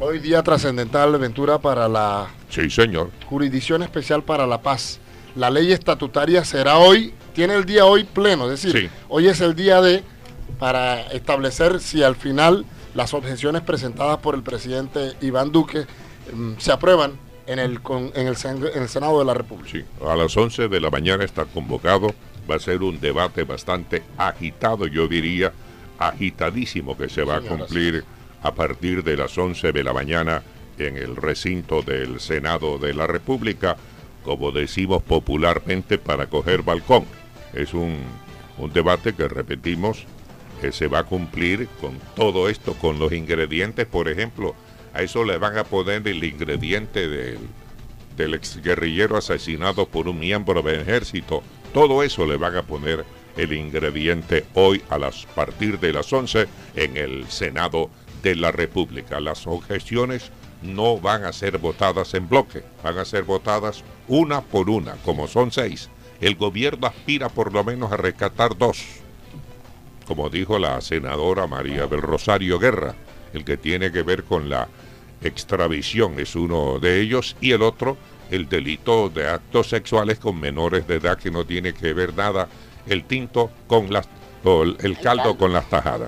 Hoy día trascendental, Ventura, para la Sí, señor. Jurisdicción Especial para la Paz. La ley estatutaria será hoy, tiene el día hoy pleno, es decir, Sí. hoy es el día de, para establecer si al final las objeciones presentadas por el presidente Iván Duque se aprueban en el Senado de la República. Sí, a las 11 de la mañana está convocado. Va a ser un debate bastante agitado, yo diría, agitadísimo, que se va a cumplir a partir de las 11 de la mañana en el recinto del Senado de la República, como decimos popularmente, para coger balcón. Es un debate que, repetimos, se va a cumplir con todo esto, con los ingredientes. Por ejemplo, a eso le van a poner el ingrediente del exguerrillero asesinado por un miembro del ejército. Todo eso le van a poner el ingrediente hoy a partir de las 11 en el Senado de la República. Las objeciones no van a ser votadas en bloque, van a ser votadas una por una, como son 6. El gobierno aspira por lo menos a rescatar 2, como dijo la senadora María del Rosario Guerra. El que tiene que ver con la extradición es uno de ellos, y el otro, el delito de actos sexuales con menores de edad, que no tiene que ver nada el tinto con el caldo con las tajadas.